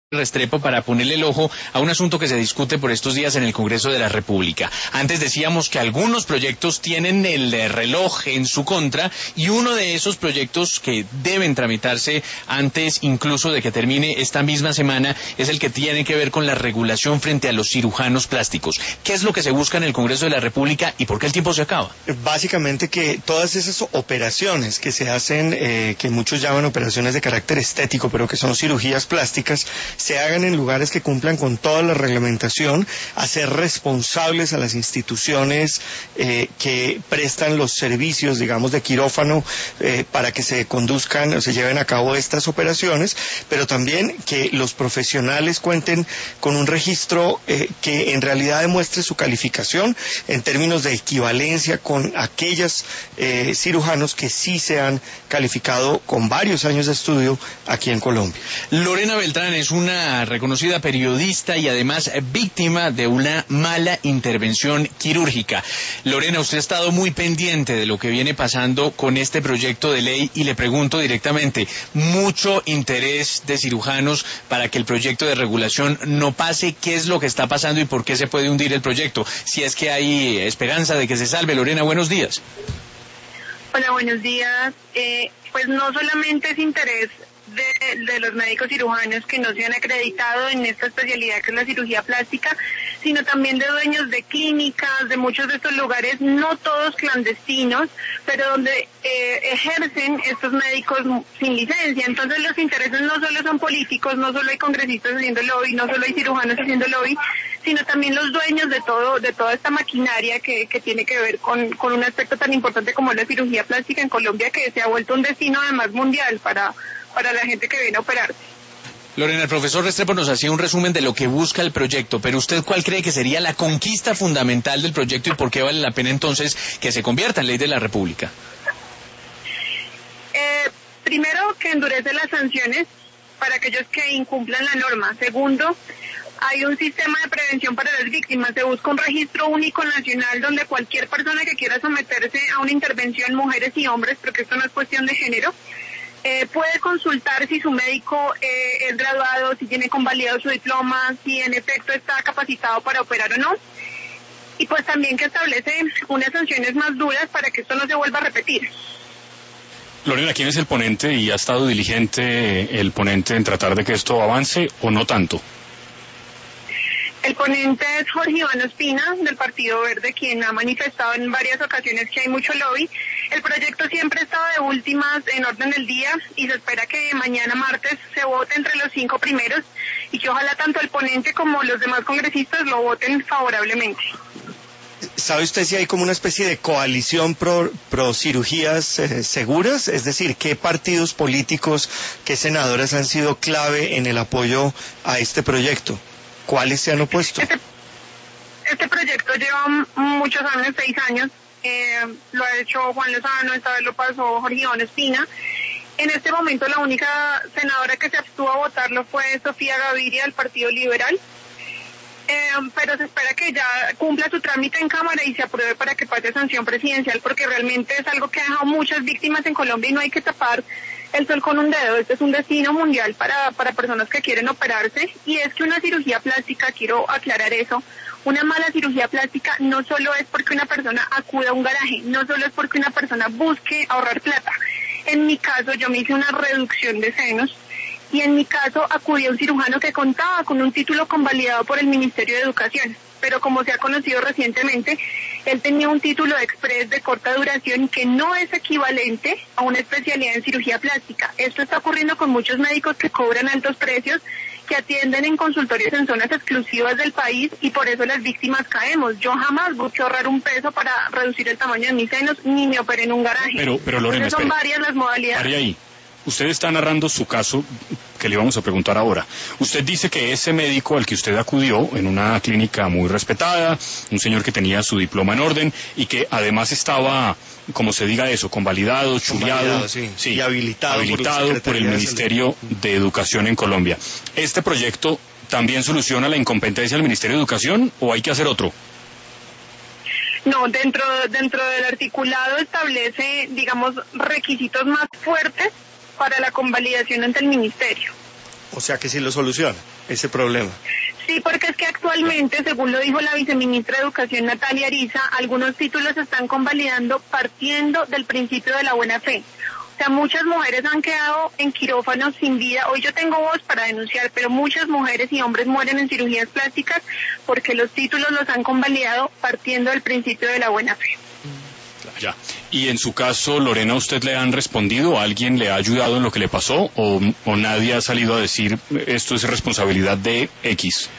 Restrepo para ponerle el ojo a un asunto que se discute por estos días en el Congreso de la República. Antes decíamos que algunos proyectos tienen el reloj en su contra y uno de esos proyectos que deben tramitarse antes incluso de que termine esta misma semana es el que tiene que ver con la regulación frente a los cirujanos plásticos. ¿Qué es lo que se busca en el Congreso de la República y por qué el tiempo se acaba? Básicamente que todas esas operaciones que se hacen, que muchos llaman operaciones de carácter estético, pero que son cirugías plásticas, se hagan en lugares que cumplan con toda la reglamentación, hacer responsables a las instituciones que prestan los servicios, digamos, de quirófano para que se conduzcan o se lleven a cabo estas operaciones, pero también que los profesionales cuenten con un registro que en realidad demuestre su calificación en términos de equivalencia con aquellos cirujanos que sí se han calificado con varios años de estudio aquí en Colombia. Lorena Beltrán es una reconocida periodista y además víctima de una mala intervención quirúrgica. Lorena, usted ha estado muy pendiente de lo que viene pasando con este proyecto de ley y le pregunto directamente, mucho interés de cirujanos para que el proyecto de regulación no pase. ¿Qué es lo que está pasando y por qué se puede hundir el proyecto? Si es que hay esperanza de que se salve. Lorena, buenos días. Hola, buenos días. Pues no solamente es interés de los médicos cirujanos que no se han acreditado en esta especialidad que es la cirugía plástica, sino también de dueños de clínicas, de muchos de estos lugares, no todos clandestinos, pero donde ejercen estos médicos sin licencia. Entonces los intereses no solo son políticos, no solo hay congresistas haciendo lobby, no solo hay cirujanos haciendo lobby, sino también los dueños de toda esta maquinaria que tiene que ver con un aspecto tan importante como la cirugía plástica en Colombia, que se ha vuelto un destino además mundial para la gente que viene a operarse. Lorena, el profesor Restrepo nos hacía un resumen de lo que busca el proyecto, pero ¿usted cuál cree que sería la conquista fundamental del proyecto y por qué vale la pena entonces que se convierta en ley de la República? Primero, que endurece las sanciones para aquellos que incumplan la norma. Segundo, hay un sistema de prevención para las víctimas. Se busca un registro único nacional donde cualquier persona que quiera someterse a una intervención, mujeres y hombres, porque esto no es cuestión de género, puede consultar si su médico es graduado, si tiene convalidado su diploma, si en efecto está capacitado para operar o no. Y pues también que establece unas sanciones más duras para que esto no se vuelva a repetir. Lorena, ¿quién es el ponente y ha estado diligente el ponente en tratar de que esto avance o no tanto? El ponente es Jorge Iván Ospina, del Partido Verde, quien ha manifestado en varias ocasiones que hay mucho lobby. El proyecto siempre ha estado de últimas en orden del día y se espera que mañana martes se vote entre los 5 primeros y que ojalá tanto el ponente como los demás congresistas lo voten favorablemente. ¿Sabe usted si hay como una especie de coalición pro cirugías seguras? Es decir, ¿qué partidos políticos, qué senadoras han sido clave en el apoyo a este proyecto? ¿Cuáles se han opuesto? Este proyecto lleva muchos años, 6 años. Lo ha hecho Juan Lozano, esta vez lo pasó Jorge Iván Ospina. En este momento la única senadora que se abstuvo a votarlo fue Sofía Gaviria, del Partido Liberal. Pero se espera que ya cumpla su trámite en Cámara y se apruebe para que pase a sanción presidencial, porque realmente es algo que ha dejado muchas víctimas en Colombia y no hay que tapar el sol con un dedo. Este es un destino mundial para personas que quieren operarse, y es que una cirugía plástica, quiero aclarar eso, una mala cirugía plástica no solo es porque una persona acuda a un garaje, no solo es porque una persona busque ahorrar plata. En mi caso, yo me hice una reducción de senos, y en mi caso acudí a un cirujano que contaba con un título convalidado por el Ministerio de Educación, pero como se ha conocido recientemente, él tenía un título express de corta duración que no es equivalente a una especialidad en cirugía plástica. Esto está ocurriendo con muchos médicos que cobran altos precios, que atienden en consultorios en zonas exclusivas del país, y por eso las víctimas caemos. Yo jamás busqué ahorrar un peso para reducir el tamaño de mis senos, ni me operé en un garaje. Pero Lorena, entonces son varias las modalidades. Pare ahí. Usted está narrando su caso que le vamos a preguntar ahora. Usted dice que ese médico al que usted acudió en una clínica muy respetada, un señor que tenía su diploma en orden y que además estaba, como se diga eso, convalidado, chuleado, sí, sí, y habilitado por el Ministerio de Educación en Colombia. ¿Este proyecto también soluciona la incompetencia del Ministerio de Educación o hay que hacer otro? No, dentro del articulado establece, digamos, requisitos más fuertes para la convalidación ante el Ministerio. O sea que sí lo soluciona ese problema. Sí, porque es que actualmente, según lo dijo la viceministra de Educación Natalia Ariza, algunos títulos se están convalidando partiendo del principio de la buena fe. O sea, muchas mujeres han quedado en quirófanos sin vida. Hoy yo tengo voz para denunciar, pero muchas mujeres y hombres mueren en cirugías plásticas porque los títulos los han convalidado partiendo del principio de la buena fe. Ya. Y en su caso, Lorena, ¿usted le han respondido? ¿Alguien le ha ayudado en lo que le pasó? ¿O nadie ha salido a decir esto es responsabilidad de X?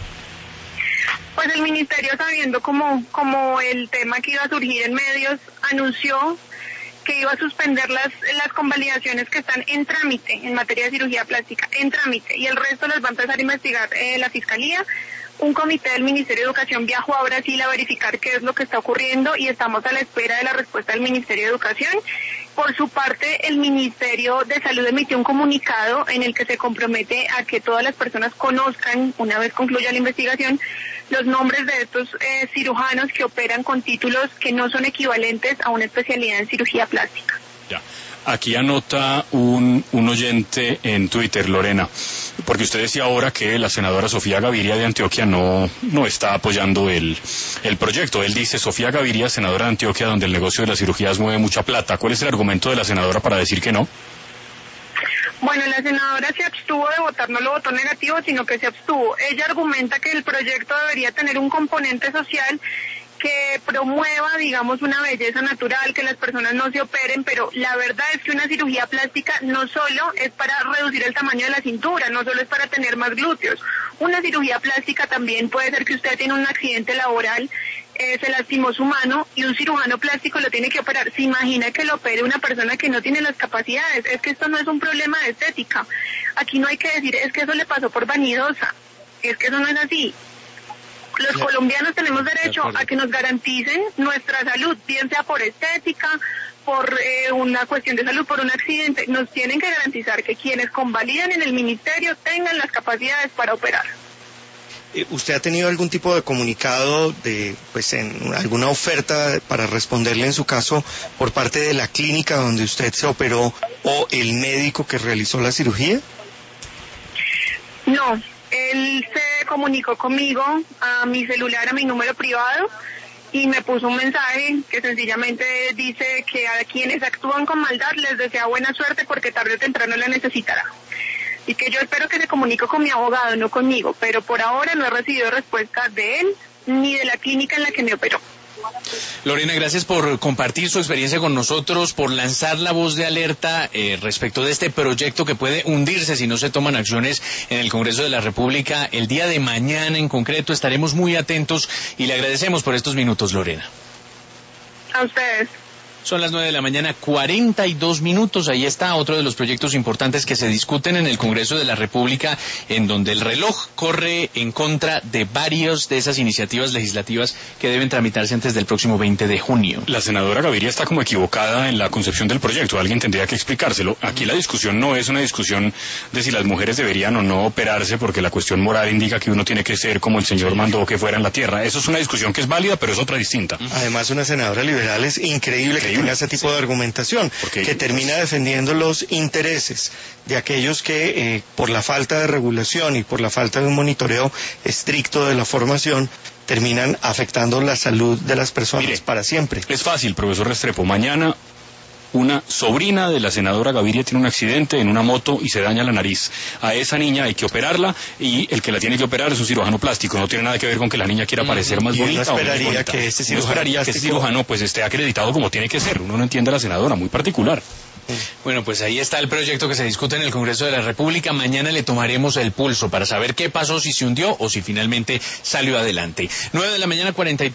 Pues el ministerio, sabiendo como el tema que iba a surgir en medios, anunció que iba a suspender las convalidaciones que están en trámite en materia de cirugía plástica, en trámite, y el resto las va a empezar a investigar la Fiscalía. Un comité del Ministerio de Educación viajó a Brasil a verificar qué es lo que está ocurriendo y estamos a la espera de la respuesta del Ministerio de Educación. Por su parte, el Ministerio de Salud emitió un comunicado en el que se compromete a que todas las personas conozcan, una vez concluya la investigación, los nombres de estos cirujanos que operan con títulos que no son equivalentes a una especialidad en cirugía plástica. Ya. Aquí anota un oyente en Twitter, Lorena, porque usted decía ahora que la senadora Sofía Gaviria de Antioquia no está apoyando el proyecto. Él dice, Sofía Gaviria, senadora de Antioquia, donde el negocio de las cirugías mueve mucha plata. ¿Cuál es el argumento de la senadora para decir que no? Bueno, la senadora se abstuvo de votar, no lo votó negativo, sino que se abstuvo. Ella argumenta que el proyecto debería tener un componente social que promueva, digamos, una belleza natural, que las personas no se operen, pero la verdad es que una cirugía plástica no solo es para reducir el tamaño de la cintura, no solo es para tener más glúteos. Una cirugía plástica también puede ser que usted tiene un accidente laboral, se lastimó su mano y un cirujano plástico lo tiene que operar. ¿Se imagina que lo opere una persona que no tiene las capacidades? Es que esto no es un problema de estética. Aquí no hay que decir, es que eso le pasó por vanidosa. Es que eso no es así. Los colombianos tenemos derecho a que nos garanticen nuestra salud, bien sea por estética, por una cuestión de salud, por un accidente. Nos tienen que garantizar que quienes convalidan en el ministerio tengan las capacidades para operar. ¿Usted ha tenido algún tipo de comunicado en alguna oferta para responderle en su caso por parte de la clínica donde usted se operó o el médico que realizó la cirugía? No. Él se comunicó conmigo a mi celular, a mi número privado, y me puso un mensaje que sencillamente dice que a quienes actúan con maldad les desea buena suerte porque tarde o temprano la necesitará. Y que yo espero que se comunique con mi abogado, no conmigo, pero por ahora no he recibido respuesta de él ni de la clínica en la que me operó. Lorena, gracias por compartir su experiencia con nosotros, por lanzar la voz de alerta respecto de este proyecto que puede hundirse si no se toman acciones en el Congreso de la República. El día de mañana en concreto estaremos muy atentos y le agradecemos por estos minutos, Lorena. A ustedes. Son las 9 de la mañana, 42 minutos. Ahí está otro de los proyectos importantes que se discuten en el Congreso de la República, en donde el reloj corre en contra de varias de esas iniciativas legislativas que deben tramitarse antes del próximo 20 de junio. La senadora Gaviria está como equivocada en la concepción del proyecto. Alguien tendría que explicárselo. Aquí la discusión no es una discusión de si las mujeres deberían o no operarse, porque la cuestión moral indica que uno tiene que ser como el Señor mandó que fuera en la tierra. Eso es una discusión que es válida, pero es otra distinta. Además, una senadora liberal es increíble que tenga ese tipo de argumentación, que termina defendiendo los intereses de aquellos que por la falta de regulación y por la falta de un monitoreo estricto de la formación terminan afectando la salud de las personas para siempre. Es fácil, profesor Restrepo. Mañana una sobrina de la senadora Gaviria tiene un accidente en una moto y se daña la nariz. A esa niña hay que operarla y el que la tiene que operar es un cirujano plástico. No tiene nada que ver con que la niña quiera parecer más bonita. Uno esperaría que este cirujano pues esté acreditado como tiene que ser. Uno no entiende a la senadora, muy particular. Bueno, pues ahí está el proyecto que se discute en el Congreso de la República. Mañana le tomaremos el pulso para saber qué pasó, si se hundió o si finalmente salió adelante. 9 de la mañana, 43.